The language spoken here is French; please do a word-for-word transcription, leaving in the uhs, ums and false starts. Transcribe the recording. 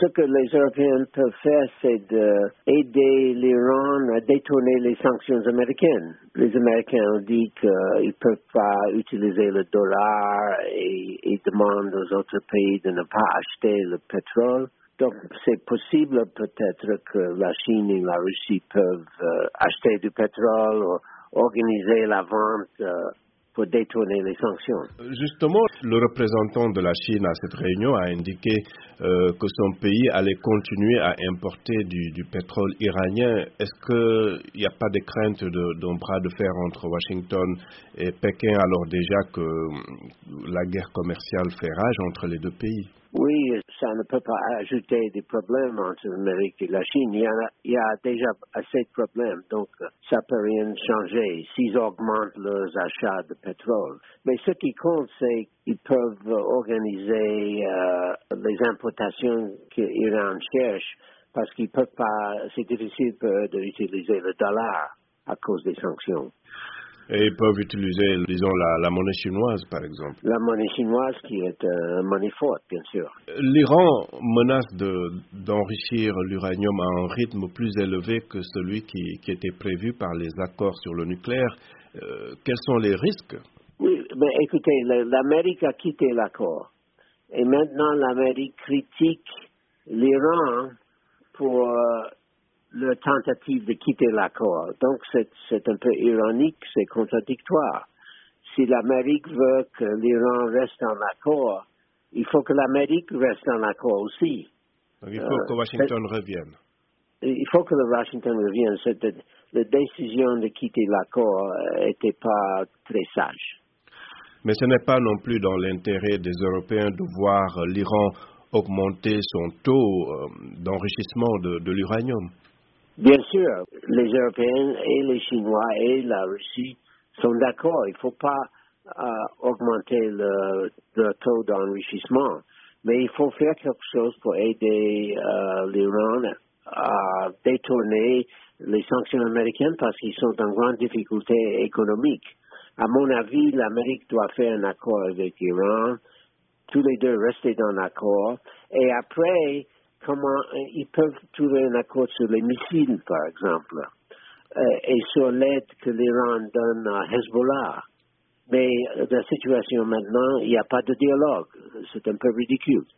ce que les Européens peuvent faire, c'est d'aider l'Iran à détourner les sanctions américaines. Les Américains ont dit qu'ils ne peuvent pas utiliser le dollar et, et demandent aux autres pays de ne pas acheter le pétrole. Donc, c'est possible peut-être que la Chine et la Russie peuvent euh, acheter du pétrole ou organiser la vente euh, pour détourner les sanctions. Justement, le représentant de la Chine à cette réunion a indiqué euh, que son pays allait continuer à importer du, du pétrole iranien. Est-ce qu'il n'y a pas de crainte de, d'un bras de fer entre Washington et Pékin, alors déjà que la guerre commerciale fait rage entre les deux pays? Oui, ça ne peut pas ajouter des problèmes entre l'Amérique et la Chine. Il y, a, il y a déjà assez de problèmes, donc ça ne peut rien changer s'ils augmentent leurs achats de pétrole. Mais ce qui compte, c'est qu'ils peuvent organiser euh, les importations que l'Iran cherche, parce qu'ils peuvent pas, c'est difficile pour eux d'utiliser le dollar à cause des sanctions. Et ils peuvent utiliser, disons, la, la monnaie chinoise, par exemple. La monnaie chinoise qui est une euh, monnaie forte, bien sûr. L'Iran menace de, d'enrichir l'uranium à un rythme plus élevé que celui qui, qui était prévu par les accords sur le nucléaire. Euh, quels sont les risques? Oui, mais écoutez, l'Amérique a quitté l'accord. Et maintenant, l'Amérique critique l'Iran pour euh, leur tentative de quitter l'accord. Donc, c'est, c'est un peu ironique, c'est contradictoire. Si l'Amérique veut que l'Iran reste en accord, il faut que l'Amérique reste en accord aussi. Donc, il faut euh, que Washington revienne. Il faut que le Washington revienne. Cette, la décision de quitter l'accord n'était pas très sage. Mais ce n'est pas non plus dans l'intérêt des Européens de voir l'Iran augmenter son taux euh, d'enrichissement de, de l'uranium. Bien sûr, les Européens et les Chinois et la Russie sont d'accord. Il ne faut pas euh, augmenter le, le taux d'enrichissement, mais il faut faire quelque chose pour aider euh, l'Iran à détourner les sanctions américaines parce qu'ils sont en grande difficulté économique. À mon avis, l'Amérique doit faire un accord avec l'Iran, tous les deux rester dans l'accord, et après, comment ils peuvent trouver un accord sur les missiles, par exemple, euh, et sur l'aide que l'Iran donne à Hezbollah. Mais la situation maintenant, il n'y a pas de dialogue. C'est un peu ridicule.